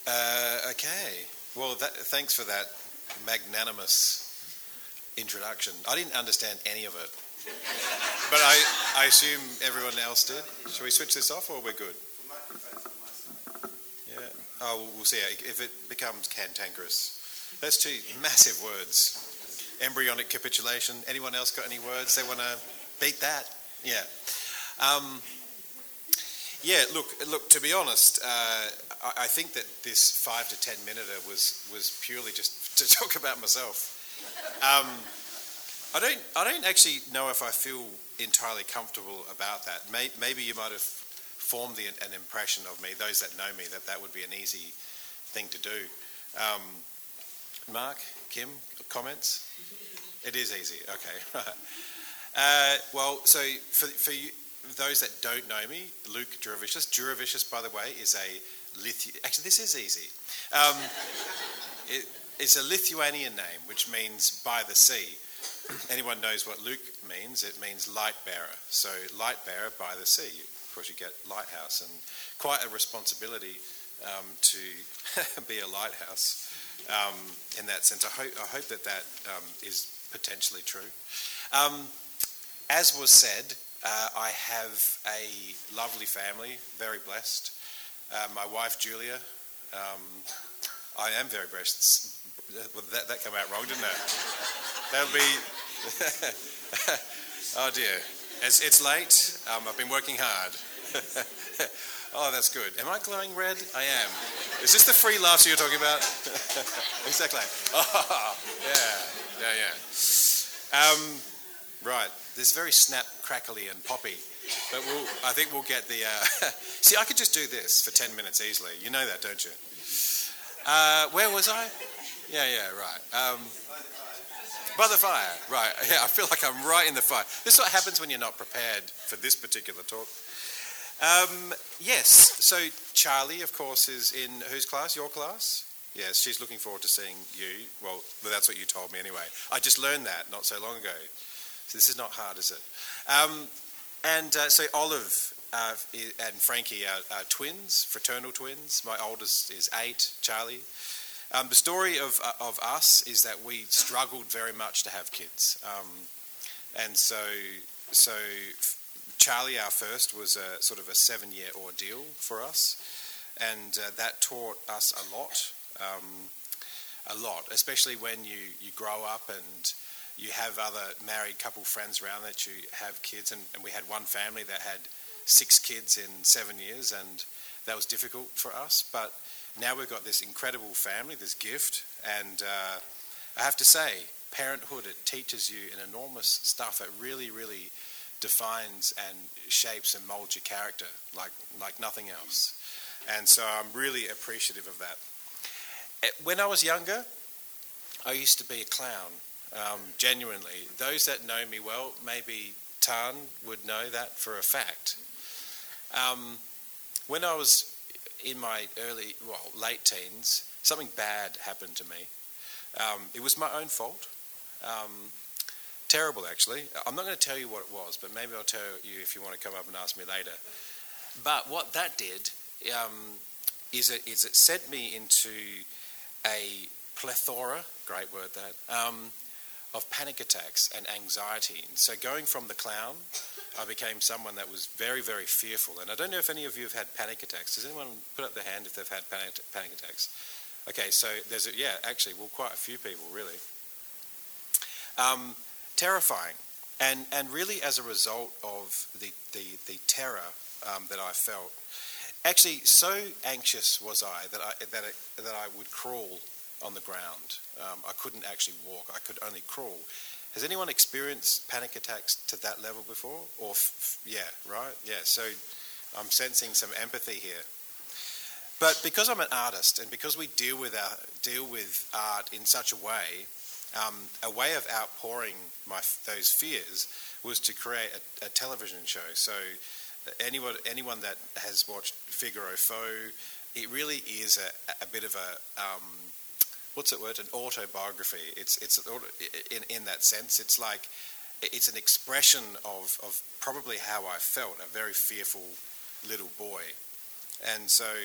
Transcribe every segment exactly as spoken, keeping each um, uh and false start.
Uh, okay. Well, that, thanks for that magnanimous introduction. I didn't understand any of it, but I, I assume everyone else did. Shall we switch this off, or we're good? Yeah. Oh, we'll, we'll see if it becomes cantankerous. Those two massive words. Embryonic capitulation. Anyone else got any words they want to beat that? Yeah. Um, yeah. Look. Look. To be honest, uh, I, I think that this five to ten minute was was purely just to talk about myself. Um, I don't. I don't actually know if I feel entirely comfortable about that. May, maybe you might have formed the, an impression of me. Those that know me, that that would be an easy thing to do. Um, Mark, Kim, comments? It is easy. Okay. uh, well, so for for you, those that don't know me, Luke Juravicius. Juravicius, by the way, is a Lithu- actually this is easy. Um, it, it's a Lithuanian name, which means by the sea. Anyone knows what Luke means? It means light bearer. So light bearer by the sea. Of course, you get lighthouse, and quite a responsibility um, to be a lighthouse um, in that sense. I hope, I hope that that um, is potentially true. Um, as was said, uh, I have a lovely family, very blessed. Uh, my wife, Julia, um, I am very blessed. Well, that, that came out wrong, didn't it? That'll be... Oh dear. It's, it's late. Um, I've been working hard. Oh, that's good. Am I glowing red? I am. Is this the free laughter you're talking about? Exactly. Oh, yeah, yeah, yeah. Um, right. This very snap, crackly, and poppy. But we'll, I think we'll get the... Uh... See, I could just do this for ten minutes easily. You know that, don't you? Uh, where was I? Yeah, yeah, right. Um, by the fire, right. Yeah, I feel like I'm right in the fire. This is what happens when you're not prepared for this particular talk. Um, yes, so Charlie, of course, is in whose class? Your class? Yes, she's looking forward to seeing you. Well, that's what you told me anyway. I just learned that not so long ago. So this is not hard, is it? Um, and uh, so Olive uh, and Frankie are, are twins, fraternal twins. My oldest is eight, Charlie. Um, the story of uh, of us is that we struggled very much to have kids. Um, and so so... Charlie, our first, was a sort of a seven-year ordeal for us, and uh, that taught us a lot, um, a lot, especially when you, you grow up and you have other married couple friends around that you have kids, and, and we had one family that had six kids in seven years, and that was difficult for us, but now we've got this incredible family, this gift, and uh, I have to say, parenthood, it teaches you an enormous stuff. It really, really defines and shapes and molds your character like like nothing else. And so I'm really appreciative of that. When I was younger, I used to be a clown, um, genuinely. Those that know me well, maybe Tan would know that for a fact. Um, when I was in my early, well, late teens, something bad happened to me. Um, it was my own fault. Um, Terrible, actually. I'm not going to tell you what it was, but maybe I'll tell you if you want to come up and ask me later. But what that did um, is, it, is it sent me into a plethora, great word that, um, of panic attacks and anxiety. And so going from the clown, I became someone that was very, very fearful. And I don't know if any of you have had panic attacks. Does anyone put up their hand if they've had panic, panic attacks? Okay, so there's a, yeah, actually, well, quite a few people, really. Um, Terrifying, and and really as a result of the the, the terror um, that I felt, actually so anxious was I that I that it, that I would crawl on the ground. Um, I couldn't actually walk; I could only crawl. Has anyone experienced panic attacks to that level before? Or f- yeah, right, yeah. So I'm sensing some empathy here. But because I'm an artist, and because we deal with our deal with art in such a way. Um, a way of outpouring my those fears was to create a, a television show. So anyone anyone that has watched Figaro Faux, it really is a, a bit of a um, what's that word? An autobiography. It's it's in in that sense. It's like it's an expression of of probably how I felt, a very fearful little boy, and so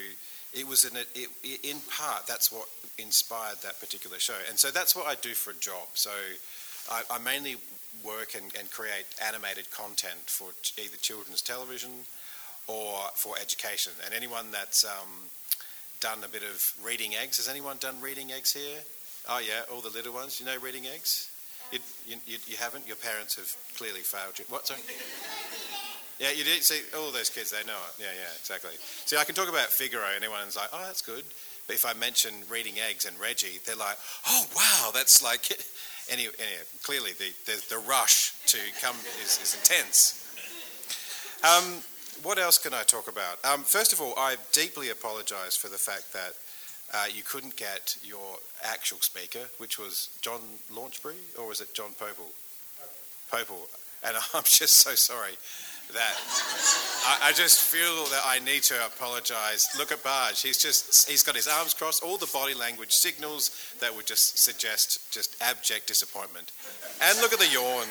it was in, a, it, in part, that's what inspired that particular show. And so that's what I do for a job. So I, I mainly work and, and create animated content for t- either children's television or for education. And anyone that's um, done a bit of reading eggs, has anyone done reading eggs here? Oh yeah, all the little ones. You know reading eggs? You, you, you haven't? Your parents have clearly failed you. What, sorry? Yeah, you did. See, all those kids, they know it. Yeah, yeah, exactly. See, I can talk about Figaro, and anyone's like, oh, that's good. But if I mention reading eggs and Reggie, they're like, oh, wow, that's like... Anyway, anyway clearly the, the, the rush to come is, is intense. Um, what else can I talk about? Um, first of all, I deeply apologise for the fact that Uh, you couldn't get your actual speaker, which was John Launchbury, or was it John Popel? Popel. And I'm just so sorry that I, I just feel that I need to apologise. Look at Barge. He's just, he's got his arms crossed, all the body language signals that would just suggest just abject disappointment. And look at the yawn.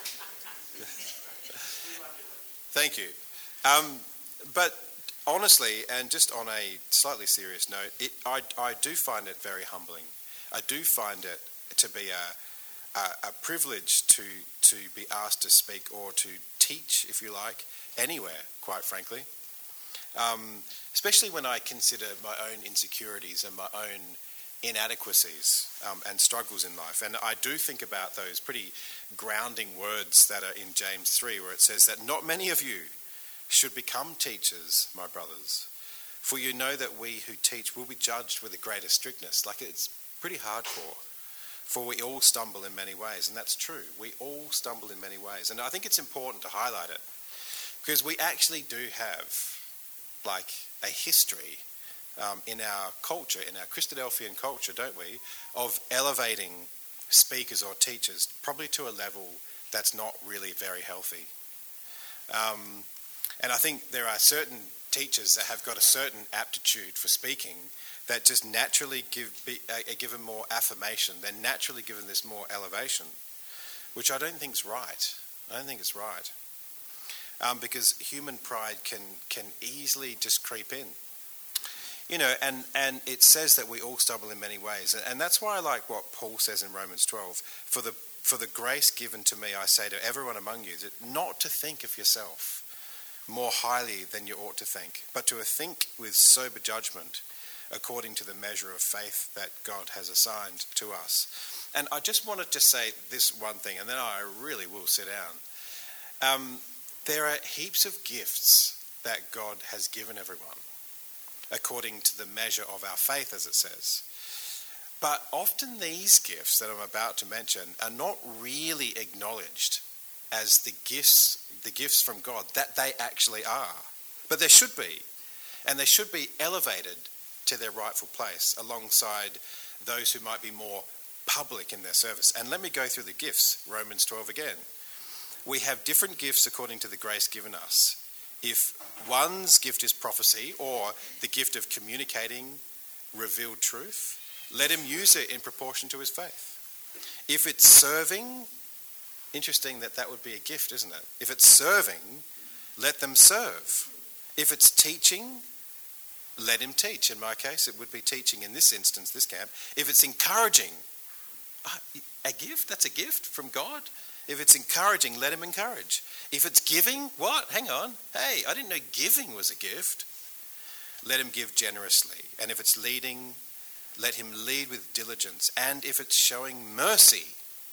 Thank you. Um, but honestly, and just on a slightly serious note, it, I, I do find it very humbling. I do find it to be a, a, a privilege to, to be asked to speak or to teach, if you like, anywhere, quite frankly. Um, especially when I consider my own insecurities and my own inadequacies um, and struggles in life. And I do think about those pretty grounding words that are in James three, where it says that not many of you should become teachers, my brothers, for you know that we who teach will be judged with the greatest strictness. Like, it's pretty hardcore. For we all stumble in many ways, and that's true. We all stumble in many ways. And I think it's important to highlight it, because we actually do have, like, a history um, in our culture, in our Christadelphian culture, don't we, of elevating speakers or teachers probably to a level that's not really very healthy. Um... And I think there are certain teachers that have got a certain aptitude for speaking that just naturally give be, uh, given more affirmation. They're naturally given this more elevation, which I don't think is right. I don't think it's right. Um, because human pride can can easily just creep in. You know, and, and it says that we all stumble in many ways. And, and that's why I like what Paul says in Romans twelve. For the, for the grace given to me, I say to everyone among you, that not to think of yourself more highly than you ought to think, but to think with sober judgment according to the measure of faith that God has assigned to us. And I just wanted to say this one thing, and then I really will sit down. Um, there are heaps of gifts that God has given everyone, according to the measure of our faith, as it says. But often these gifts that I'm about to mention are not really acknowledged as the gifts the gifts from God that they actually are. But they should be. And they should be elevated to their rightful place alongside those who might be more public in their service. And let me go through the gifts, Romans twelve again. We have different gifts according to the grace given us. If one's gift is prophecy, or the gift of communicating revealed truth, let him use it in proportion to his faith. If it's serving, interesting that that would be a gift, isn't it? If it's serving, let them serve. If it's teaching, let him teach. In my case, it would be teaching in this instance, this camp. If it's encouraging, a gift, that's a gift from God. If it's encouraging, let him encourage. If it's giving, what? Hang on. Hey, I didn't know giving was a gift. Let him give generously. And if it's leading, let him lead with diligence. And if it's showing mercy,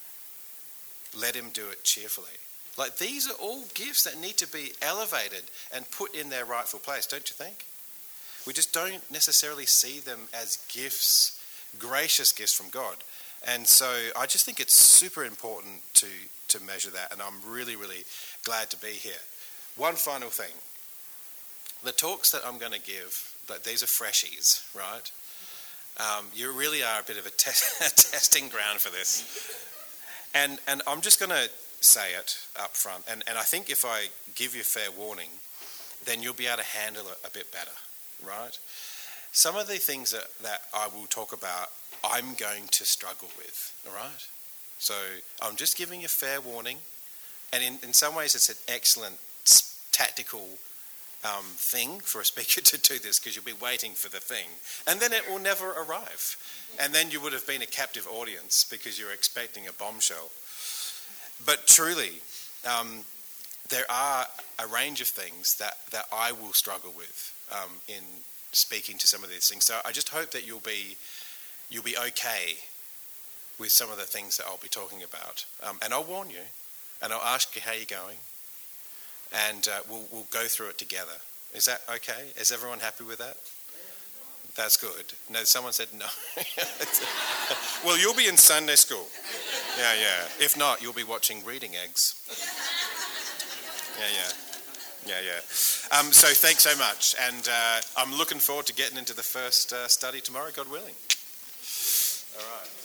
let him do it cheerfully. Like, these are all gifts that need to be elevated and put in their rightful place, don't you think? We just don't necessarily see them as gifts, gracious gifts from God. And so I just think it's super important to, to measure that, and I'm really, really glad to be here. One final thing. The talks that I'm going to give, but these are freshies, right? Um, you really are a bit of a, te- a testing ground for this. And and I'm just going to say it up front. And, and I think if I give you fair warning, then you'll be able to handle it a bit better, right? Some of the things that, that I will talk about, I'm going to struggle with, all right? So I'm just giving you fair warning. And in, in some ways, it's an excellent tactical um, thing for a speaker to do this, because you'll be waiting for the thing, and then it will never arrive. And then you would have been a captive audience because you're expecting a bombshell. But truly, um, there are a range of things that, that I will struggle with um, in speaking to some of these things. So I just hope that you'll be you'll be okay with some of the things that I'll be talking about. Um, and I'll warn you, and I'll ask you how you're going, and uh, we'll we'll go through it together. Is that okay? Is everyone happy with that? That's good. No, someone said no. Well, you'll be in Sunday school. Yeah, yeah. If not, you'll be watching Reading Eggs. Yeah, yeah. Yeah, yeah. Um, so thanks so much. And uh, I'm looking forward to getting into the first uh, study tomorrow, God willing. All right.